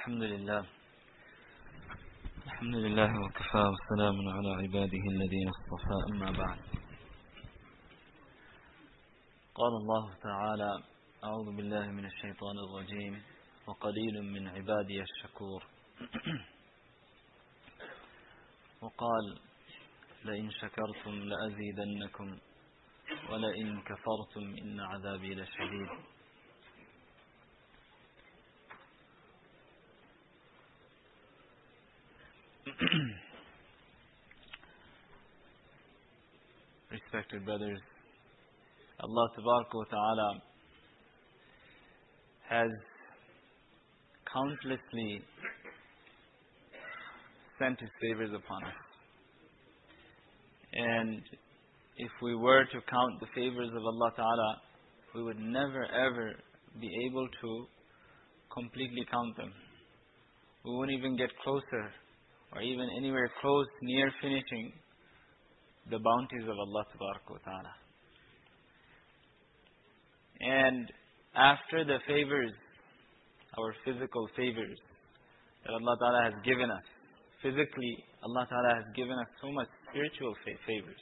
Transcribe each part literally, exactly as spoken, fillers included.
الحمد لله الحمد لله وكفى وسلام على عباده الذين اصطفى أما بعد. قال الله تعالى: أعوذ بالله من الشيطان الرجيم وقليل من عبادي الشكور. وقال: لئن شكرتم لأزيدنكم ولئن كفرتم إن عذابي لشديد. Respected brothers, Allah Tabaraka wa Ta'ala has countlessly sent His favors upon us. And if we were to count the favors of Allah Ta'ala, we would never ever be able to completely count them. We wouldn't even get closer or even anywhere close near finishing the bounties of Allah Tabaraka wa Ta'ala. And after the favors, our physical favors that Allah Ta'ala has given us, physically Allah Ta'ala has given us so much spiritual favors.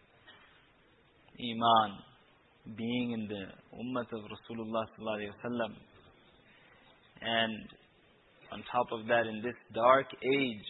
Iman, being in the ummah of Rasulullah Sallallahu Alaihi Wasallam, and on top of that, in this dark age,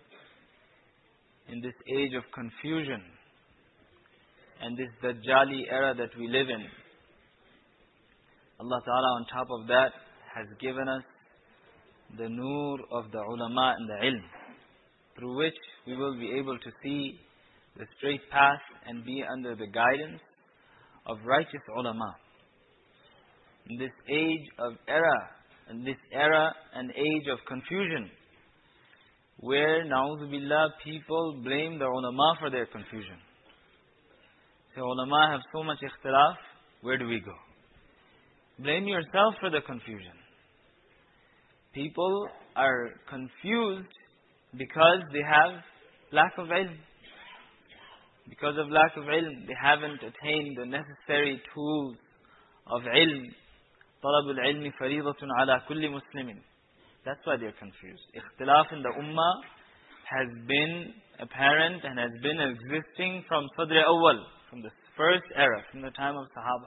in this age of confusion, and this Dajjali era that we live in, Allah Ta'ala on top of that has given us the nur of the ulama and the ilm, through which we will be able to see the straight path and be under the guidance of righteous ulama. In this age of era, in this era and age of confusion, where, na'udhu billah, people blame the ulama for their confusion. Say, ulama have so much ikhtilaf, where do we go? Blame yourself for the confusion. People are confused because they have lack of ilm. Because of lack of ilm, they haven't attained the necessary tools of ilm. طلب العلم فريضة على كل مسلم. That's why they're confused. Ikhtilaf in the ummah has been apparent and has been existing from Sadr Awwal, from the first era, from the time of Sahaba.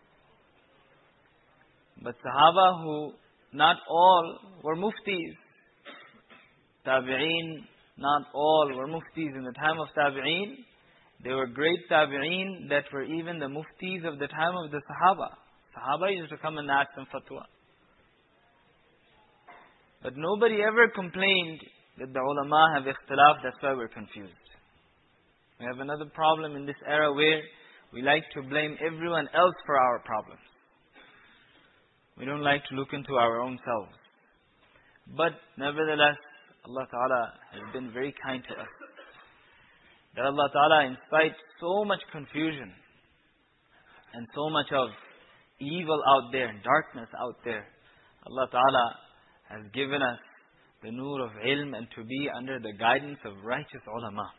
But Sahaba, who not all were muftis, Tabi'een, not all were muftis in the time of Tabi'een. They were great Tabi'een that were even the muftis of the time of the Sahaba. Sahaba used to come and ask them fatwa. But nobody ever complained that the ulama have ikhtilaf, that's why we're confused. We have another problem in this era where we like to blame everyone else for our problems. We don't like to look into our own selves. But nevertheless, Allah Ta'ala has been very kind to us. That Allah Ta'ala, in spite so much confusion and so much of evil out there, darkness out there, Allah Ta'ala has given us the nur of ilm and to be under the guidance of righteous ulama.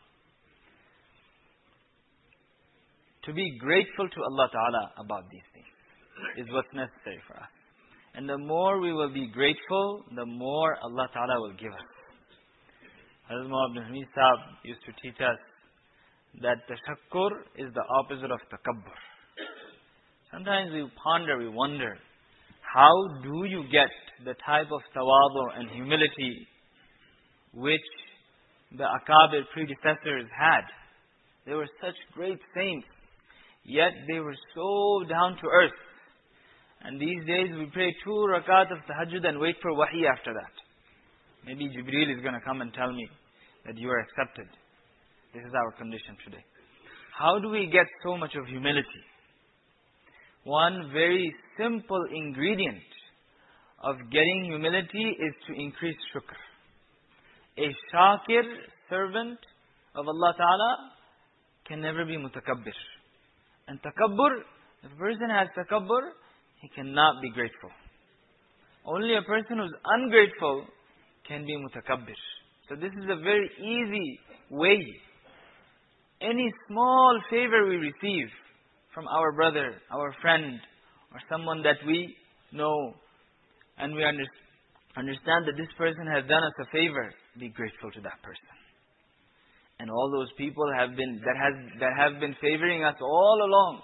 To be grateful to Allah Ta'ala about these things is what's necessary for us. And the more we will be grateful, the more Allah Ta'ala will give us. Hazrat Maulana Abdul Hamid Sahab used to teach us that tashakkur is the opposite of takabbur. Sometimes we ponder, we wonder, how do you get the type of tawadu and humility which the akabir predecessors had? They were such great saints, yet they were so down to earth. And these days we pray two rakat of tahajjud and wait for wahi after that. Maybe Jibreel is going to come and tell me that you are accepted. This is our condition today. How do we get so much of humility? One very simple ingredient of getting humility is to increase shukr. A shakir servant of Allah Ta'ala can never be mutakabbir. And takabbur, if a person has takabbur, he cannot be grateful. Only a person who's ungrateful can be mutakabbir. So this is a very easy way. Any small favor we receive from our brother, our friend, or someone that we know, and we under, Understand that this person has done us a favor. Be grateful to that person. And all those people have been that has that have been favoring us all along.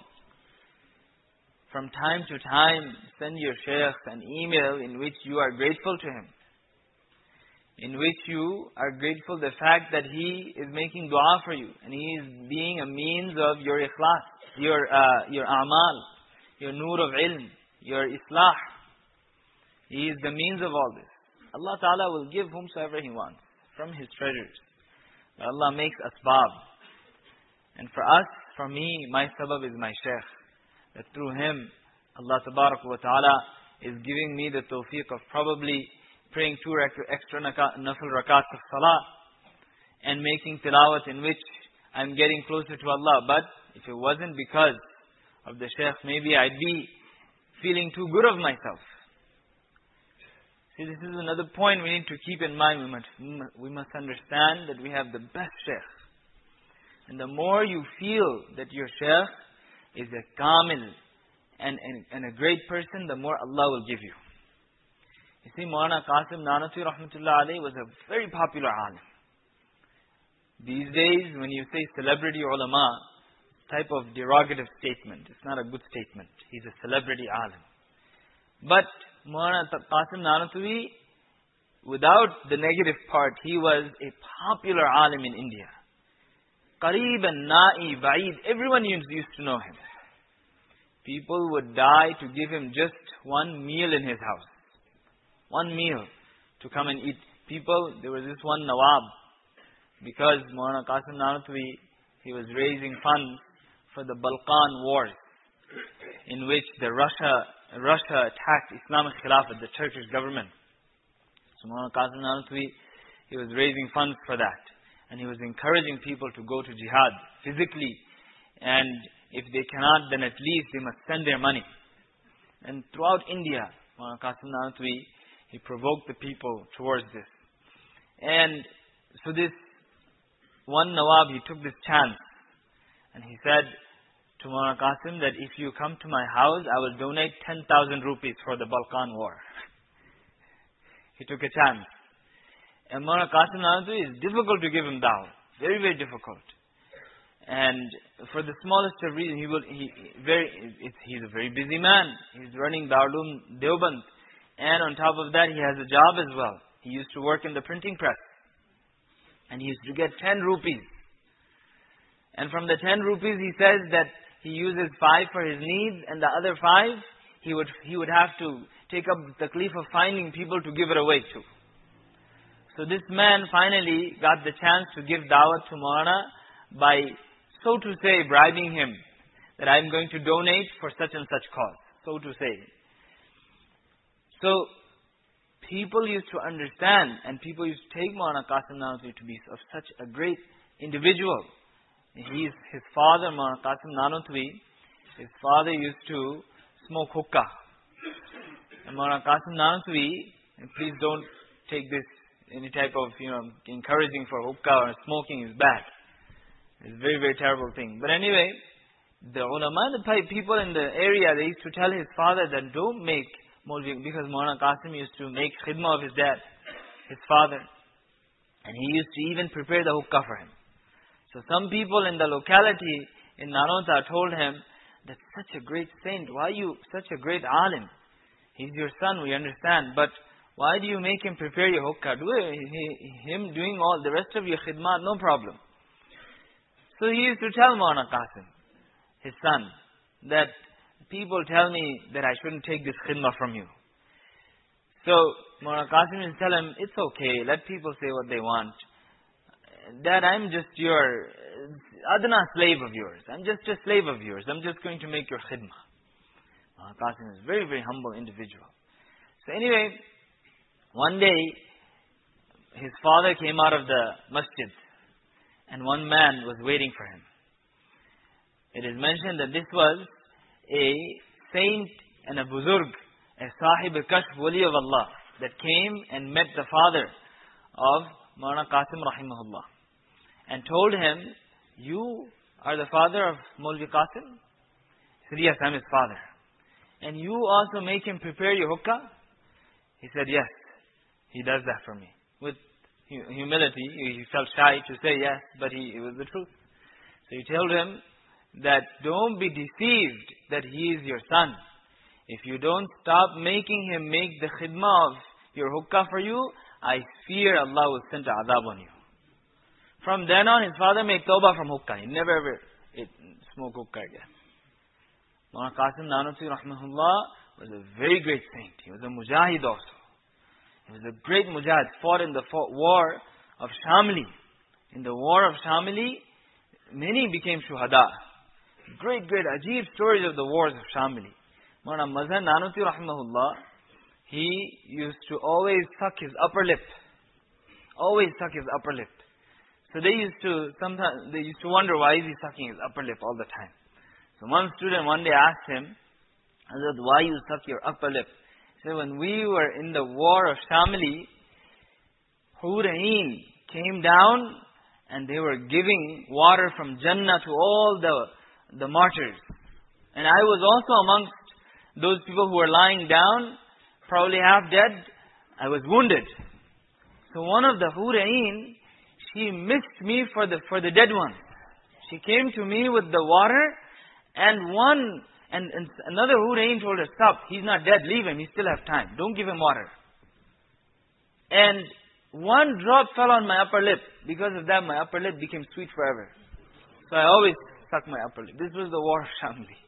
From time to time, send your shaykh an email in which you are grateful to him. In which you are grateful the fact that he is making dua for you. And he is being a means of your ikhlas, your, uh, your a'mal, your nur of ilm, your islah. He is the means of all this. Allah Ta'ala will give whomsoever He wants from His treasures. Allah makes asbab. And for us, for me, my sabab is my shaykh. That through him, Allah Tabarak wa Ta'ala is giving me the tawfiq of probably praying two extra nafil rakats of salah and making tilawat in which I'm getting closer to Allah. But if it wasn't because of the shaykh, maybe I'd be feeling too good of myself. See, this is another point we need to keep in mind. We must, we must understand that we have the best shaykh. And the more you feel that your shaykh is a kamil and, and, and a great person, the more Allah will give you. You see, Maulana Qasim Nanotwi Rahmatullah Alayhi was a very popular alim. These days, when you say celebrity ulama, type of derogative statement. It's not a good statement. He's a celebrity alim. But Maulana Qasim Nanotwi, without the negative part, he was a popular alim in India. Qareeb and Na'i, Ba'id, everyone used to know him. People would die to give him just one meal in his house. One meal to come and eat. People, there was this one Nawab, because Maulana Qasim Nanotwi, he was raising funds for the Balkan Wars, in which the Russia Russia attacked Islamic Khilafat, the Turkish government. So Maulana Qasim Nanotwi, he was raising funds for that. And he was encouraging people to go to jihad physically. And if they cannot, then at least they must send their money. And throughout India, Maulana Qasim Nanotwi, he provoked the people towards this. And so this one Nawab, he took this chance. And he said to Maulana Qasim that if you come to my house, I will donate ten thousand rupees for the Balkan War. He took a chance. And Maulana Qasim Nanotwi, is difficult to give him dawah. Very, very difficult. And for the smallest of reasons, he will, he, very, it's, he's a very busy man. He's running Darul Deoband. And on top of that, he has a job as well. He used to work in the printing press. And he used to get ten rupees. And from the ten rupees, he says that he uses five for his needs, and the other five, he would, he would have to take up the taklif of finding people to give it away to. So this man finally got the chance to give dawah to Maulana by, so to say, bribing him that I'm going to donate for such and such cause, so to say. So people used to understand, and people used to take Maulana Qasim Nanotwi to be of such a great individual. He's, his father, Maulana Qasim Nanotwi, his father used to smoke hookah. And Maulana Qasim Nanotwi, and please don't take this any type of, you know, encouraging for hookah or smoking is bad. It's a very, very terrible thing. But anyway, the ulama, the people in the area, they used to tell his father that don't make Maulvi, because Maulana Qasim used to make khidmah of his dad, his father. And he used to even prepare the hookah for him. So some people in the locality in Nanota told him, that's such a great saint. Why are you such a great alim? He's your son, we understand. But why do you make him prepare your hookah? Do it, he, him doing all the rest of your khidmat, no problem. So he used to tell Maulana Qasim, his son, that people tell me that I shouldn't take this khidmah from you. So Maulana Qasim used to tell him, it's okay, let people say what they want. Dad, I'm just your adna slave of yours. I'm just a slave of yours. I'm just going to make your khidmah. Maulana Qasim is a very, very humble individual. So anyway, one day, his father came out of the masjid, and one man was waiting for him. It is mentioned that this was a saint and a buzurg, a sahib kashf wali of Allah, that came and met the father of Maulana Qasim rahimahullah, and told him, you are the father of Maulvi Qasim? He said, yes, I'm his father. And you also make him prepare your hookah? He said, yes. he does that for me. With humility, he felt shy to say yes, but he, it was the truth. So he told him that don't be deceived that he is your son. If you don't stop making him make the khidmah of your hookah for you, I fear Allah will send azab on you. From then on, his father made tawbah from hookah. He never ever ate, smoked hookah again. Maulana Qasim Nanotwi rahmahullah was a very great saint. He was a mujahid also. He was a great mujahid, fought in the war of Shamli. In the war of Shamli, many became shuhada. Great, great, ajib stories of the wars of Shamli. Maulana Mazhar Nanotwi rahmahullah, he used to always suck his upper lip. Always suck his upper lip. So they used to, sometimes, they used to wonder why is he sucking his upper lip all the time. So one student one day asked him, Hazrat, why you suck your upper lip? He said, when we were in the war of Shamli, Hur Ain came down and they were giving water from Jannah to all the, the martyrs. And I was also amongst those people who were lying down, probably half dead. I was wounded. So one of the Hur Ain, she missed me for the for the dead ones. She came to me with the water, and one and, and another Hur Ain told her, stop, he's not dead, leave him, he still have time. Don't give him water. And one drop fell on my upper lip. Because of that, my upper lip became sweet forever. So I always suck my upper lip. This was the war of Shamli.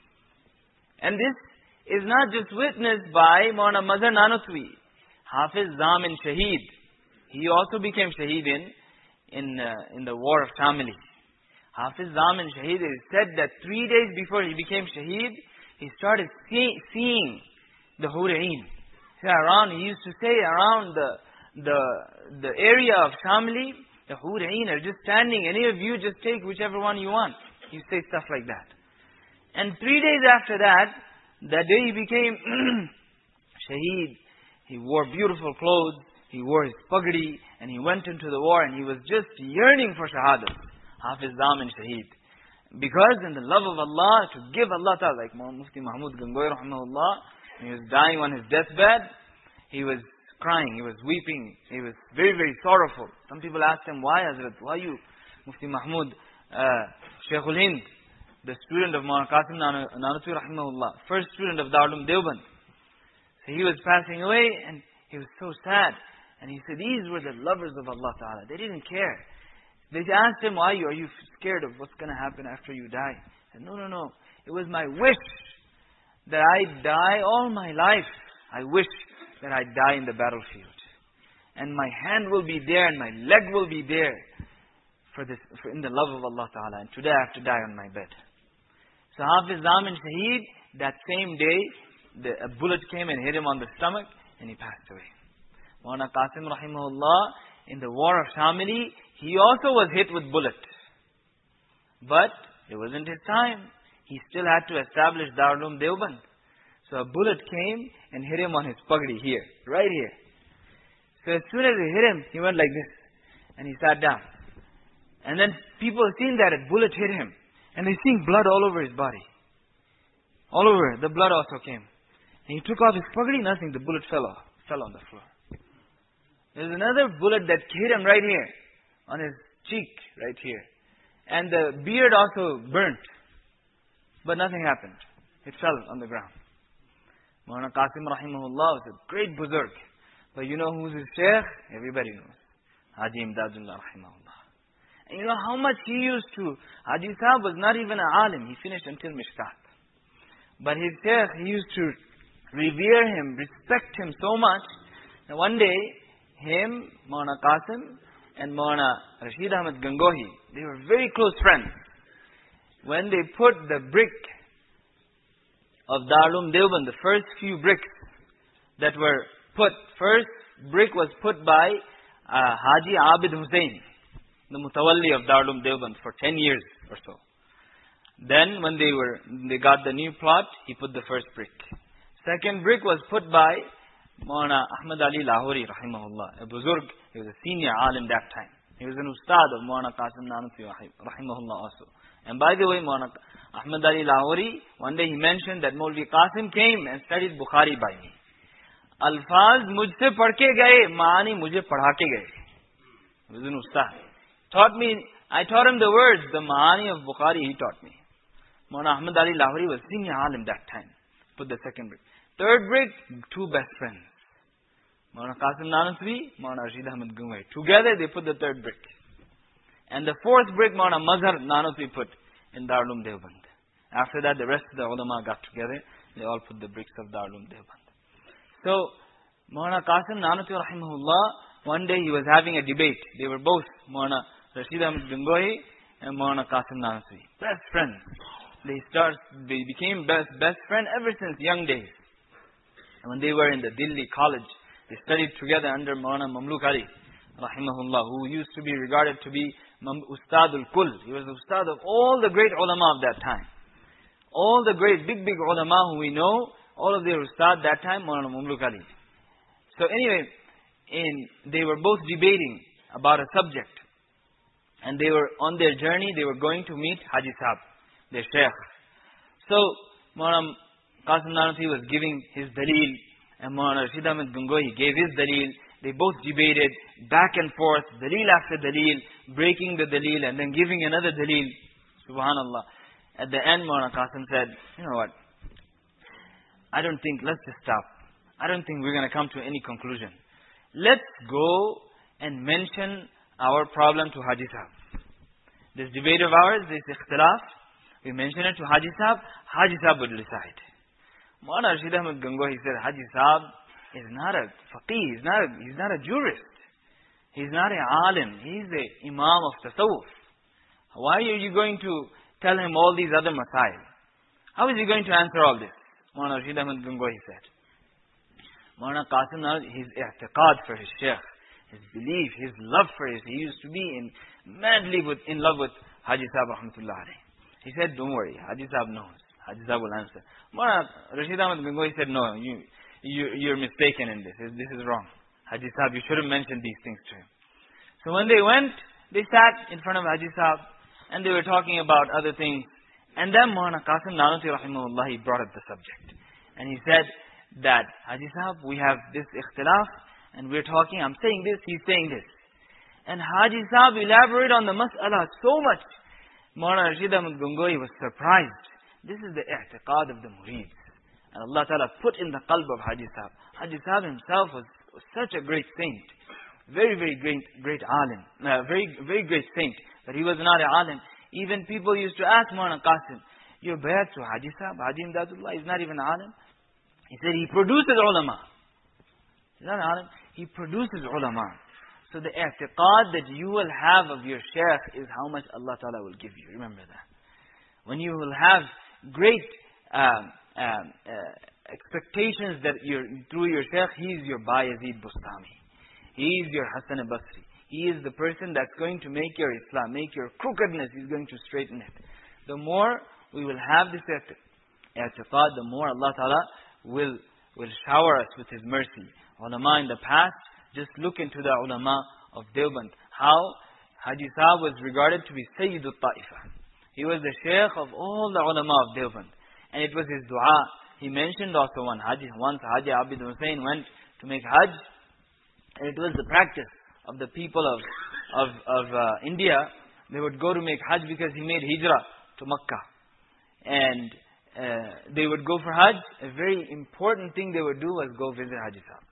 And this is not just witnessed by Maulana Mazhar Nanotwi, Hafiz Zamin Shaheed. He also became Shaheed in in, uh, in the war of Shamli. Hafiz Zamin Shaheed, it is said that three days before he became Shaheed, he started see, seeing the Hur Ain. Around, he used to say around the the the area of Shamli, the Hur Ain are just standing. Any of you just take whichever one you want. He used to say stuff like that. And three days after that, that day he became Shaheed. He wore beautiful clothes. He wore his pagdi. And he went into the war. And he was just yearning for Shahadat. Hafiz Zamin Shaheed. Because in the love of Allah, to give Allah Ta'ala, like Mufti Mahmud Gangohi rahmahullah, he was dying on his deathbed. He was crying. He was weeping. He was very, very sorrowful. Some people asked him, why Hazrat? Why you? Mufti Mahmud, uh, Shaykhul Hind, the student of Maulana Qasim Nanotwi rahimahullah, first student of Darul Uloom Deoband. So he was passing away and he was so sad. And he said, these were the lovers of Allah Ta'ala. They didn't care. They asked him, why are you scared of what's going to happen after you die? He said, no, no, no. It was my wish that I die all my life. I wish that I die in the battlefield. And my hand will be there and my leg will be there for this, for in the love of Allah Ta'ala. And today I have to die on my bed. So Hafiz Zamin Shaheed, that same day, the, a bullet came and hit him on the stomach and he passed away. Maulana Qasim rahimahullah, in the war of Shamli, he also was hit with bullet. But it wasn't his time. He still had to establish Darul Uloom Deoband. So a bullet came and hit him on his pagdi here, right here. So as soon as it hit him, he went like this. And he sat down. And then people seen that a bullet hit him. And they seen blood all over his body. All over. The blood also came. And he took off his pagdi, nothing. The bullet fell off. Fell on the floor. There's another bullet that hit him right here. On his cheek, right here. And the beard also burnt. But nothing happened. It fell on the ground. Maulana Qasim rahimahullah was a great buzurg. But you know who's his sheikh? Everybody knows. Haji Imdadullah rahimahullah. And you know how much he used to... Haji Sahib was not even an alim. He finished until Mishkat. But his sheikh, he used to revere him, respect him so much. And one day, him, Maulana Qasim, and Maulana Rashid Ahmad Gangohi, they were very close friends. When they put the brick of Darul Uloom Deoband, the first few bricks that were put, first brick was put by uh, Haji Abid Hussain, the Mutawalli of Darul Uloom Deoband for ten years or so. Then when they were they got the new plot, he put the first brick. Second brick was put by Maulana Ahmad Ali Lahori rahimahullah, a buzurg. He was a senior alim that time. He was an ustad of Maulana Qasim Nanotwi rahimahullah also. And by the way, Maulana Ahmad Ali Lahori, one day he mentioned that Maulvi Qasim came and studied Bukhari by me. अल्फाज मुझसे पढ़ के गए, मानी मुझे पढ़ा के गए. He was an ustad. Taught me, I taught him the words, the maani of Bukhari he taught me. Maulana Ahmad Ali Lahori was senior alim that time. Put the second brick. Third brick, two best friends. Maulana Qasim Nanasri, Maulana Rashid Ahmad Gangohi. Together they put the third brick. And the fourth brick, Maulana Mazhar Nanasri put in Darul Uloom Deoband. After that, the rest of the ulama got together. They all put the bricks of Darul Uloom Deoband. So, Maulana Qasim Nanasri rahimahullah, one day he was having a debate. They were both, Maulana Rashid Ahmad Gangohi and Maulana Qasim Nanasri. Best friends. They start, they became best, best friends ever since young days. And when they were in the Delhi college, they studied together under Maulana Mamluk Ali, rahimahullah, who used to be regarded to be Ustad al-Kul. He was the Ustad of all the great ulama of that time. All the great, big, big ulama who we know, all of their Ustad that time, Maulana Mamluk Ali. So anyway, in, they were both debating about a subject. And they were on their journey, they were going to meet Haji Sahab, their Shaykh. So, Maulana Qasim Nanasri was giving his daleel, and Maulana Rashid Ahmad Gangohi gave his daleel. They both debated back and forth, daleel after daleel, breaking the daleel and then giving another daleel. Subhanallah. At the end, Maulana Qasim said, you know what, I don't think, let's just stop. I don't think we're going to come to any conclusion. Let's go and mention our problem to Haji Sahab. This debate of ours, this ikhtilaf, we mention it to Haji Sahab, Haji Sahab will decide. Maulana Rashid Ahmad Gangohi said, Haji Sahab is not a faqih, he's not a, he's not a jurist. He's not a alim, he's the imam of tasawwuf. Why are you going to tell him all these other masail? How is he going to answer all this? Maulana Rashid Ahmad Gangohi said. Maulana Qasim, his i'tiqad for his shaykh, his belief, his love for his, he used to be in, madly with, in love with Haji Sahab rahmatullah alayhi. He said, don't worry, Haji Sahab knows. Haji Sahab will answer. Maulana Rashid Ahmad Gangohi said, no, you, you, you're mistaken in this. This is wrong. Haji Sahab, you shouldn't mention these things to him. So when they went, they sat in front of Haji Sahab, and they were talking about other things. And then Maulana Qasim Nanasri rahimahullah, he brought up the subject. And he said that, Haji Sahab, we have this ikhtilaf, and we're talking, I'm saying this, he's saying this. And Haji Sahab elaborated on the mas'ala so much. Maulana Rashid Ahmad Gangohi was surprised. This is the i'tiqad of the murids. And Allah Ta'ala put in the qalb of Haji Sahab. Haji Sahab himself was, was such a great saint. Very, very great, great alim. Uh, very, very great saint. But he was not a alim. Even people used to ask Maulana Qasim, you're bayat to Haji Sahab, Haji Imdadullah is not even alim. He said, he produces ulama. He's not alim. He produces ulama. So the i'tiqad that you will have of your shaykh is how much Allah Ta'ala will give you. Remember that. When you will have great um, um, uh, expectations that you're, through your shaykh, he is your Bayazid Bustami. He is your Hasan al-Basri. He is the person that's going to make your Islam, make your crookedness, he's going to straighten it. The more we will have this i'tiqad, the more Allah Ta'ala will, will shower us with His mercy. Ulama in the past, just look into the ulama of Deoband. How Haji Sahab was regarded to be Sayyid al-Ta'ifa. He was the Shaykh of all the ulama of Deoband. And it was his dua. He mentioned also one Haji, once Haji Abid Hussain went to make Hajj. And it was the practice of the people of, of, of uh, India. They would go to make Hajj because he made Hijrah to Makkah. And uh, they would go for Hajj. A very important thing they would do was go visit Haji Sahab.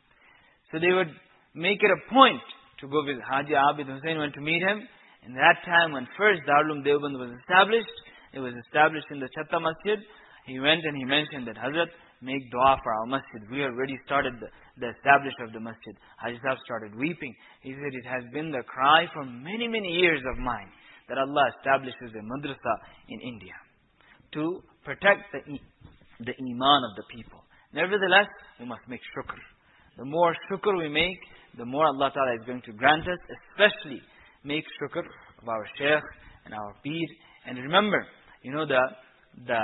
So they would make it a point to go visit. Haji Abid Hussain went to meet him. And that time when first Darul Uloom Deoband was established, it was established in the Chatta Masjid. He went and he mentioned that, Hazrat, make dua for our masjid. We already started the, the establishment of the masjid. Haji Sahab started weeping. He said, it has been the cry for many, many years of mine that Allah establishes a madrasa in India to protect the, the iman of the people. Nevertheless, we must make shukr. The more shukr we make, the more Allah Ta'ala is going to grant us, especially make shukr of our shaykh and our peer. And remember, you know the the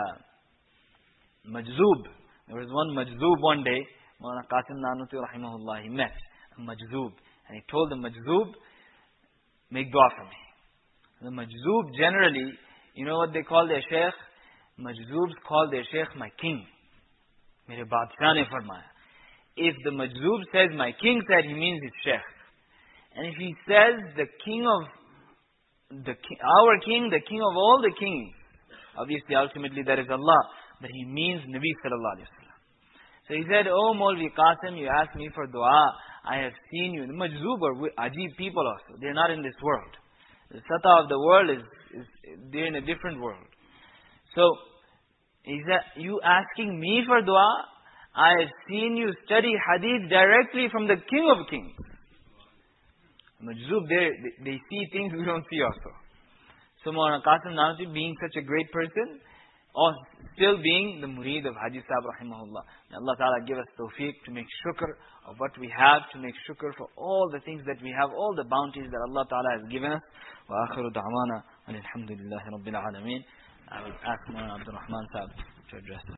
majzoob. There was one majzoob one day, Maulana Qasim Nanasri rahimahullah, he met a majzoob. And he told the majzoob, make dua for me. The majzoob generally, you know what they call their shaykh? Majzoobs call their shaykh my king. Mere Badshah ne farmaya. if the Majzoob says, my king said, he means his Shaykh. And if he says, the king of, the ki- our king, the king of all the kings, obviously, ultimately, that is Allah. But he means Nabi sallallahu alayhi wa sallam. So he said, oh Maulvi Qasim, you asked me for dua. I have seen you. The Majzoob are Ajib people also. They are not in this world. The Sata of the world is, is they're in a different world. So, he said, you asking me for dua? I have seen you study hadith directly from the King of Kings. Majzoob, they, they see things we don't see also. So Maulana Qasim Nanavati, being such a great person, or still being the murid of Haji Sahib rahimahullah. May Allah Ta'ala give us tawfiq to make shukr of what we have, to make shukr for all the things that we have, all the bounties that Allah Ta'ala has given us. Wa akhiru da'wana alhamdulillahi rabbil alameen. I will ask Maulana Abdul Rahman Sahib to address us.